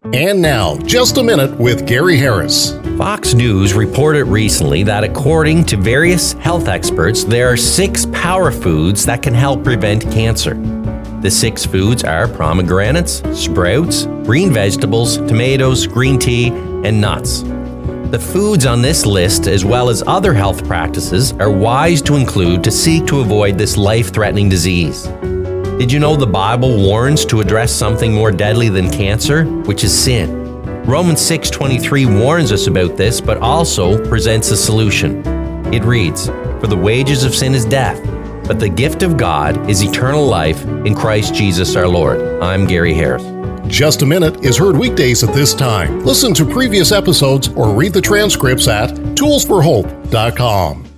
And now, Just a Minute with Gary Harris. Fox News reported recently that according to various health experts, there are 6 power foods that can help prevent cancer. The 6 foods are pomegranates, sprouts, green vegetables, tomatoes, green tea, and nuts. The foods on this list, as well as other health practices, are wise to include to seek to avoid this life-threatening disease. Did you know the Bible warns to address something more deadly than cancer, which is sin? Romans 6:23 warns us about this, but also presents a solution. It reads, "For the wages of sin is death, but the gift of God is eternal life in Christ Jesus our Lord." I'm Gary Harris. Just a Minute is heard weekdays at this time. Listen to previous episodes or read the transcripts at toolsforhope.com.